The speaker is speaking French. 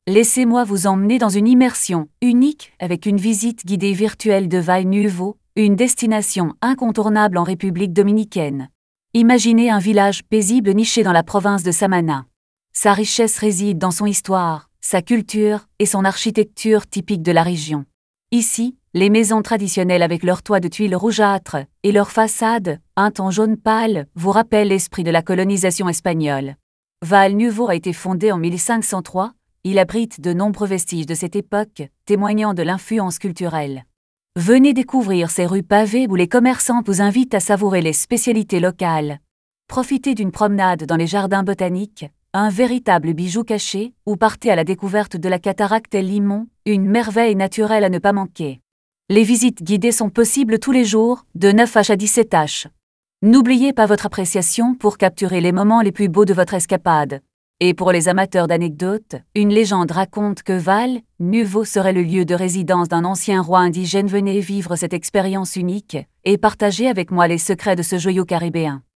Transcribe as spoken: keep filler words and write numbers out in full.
Laissez-moi vous emmener dans une immersion unique avec une visite guidée virtuelle de Vale Nuvo, une destination incontournable en République dominicaine. Imaginez un village paisible niché dans la province de Samana. Sa richesse réside dans son histoire, sa culture et son architecture typique de la région. Ici, les maisons traditionnelles avec leurs toits de tuiles rougeâtres et leurs façades, un ton jaune pâle, vous rappellent l'esprit de la colonisation espagnole. Vale Nuvo a été fondé en mille cinq cent trois, il abrite de nombreux vestiges de cette époque, témoignant de l'influence culturelle. Venez découvrir ces rues pavées où les commerçants vous invitent à savourer les spécialités locales. Profitez d'une promenade dans les jardins botaniques, un véritable bijou caché, ou partez à la découverte de la cataracte El Limón, une merveille naturelle à ne pas manquer. Les visites guidées sont possibles tous les jours, de neuf heures à dix-sept heures. N'oubliez pas votre appréciation pour capturer les moments les plus beaux de votre escapade. Et pour les amateurs d'anecdotes, une légende raconte que Vale Nuvo serait le lieu de résidence d'un ancien roi indigène. Venez vivre cette expérience unique et partagez avec moi les secrets de ce joyau caribéen.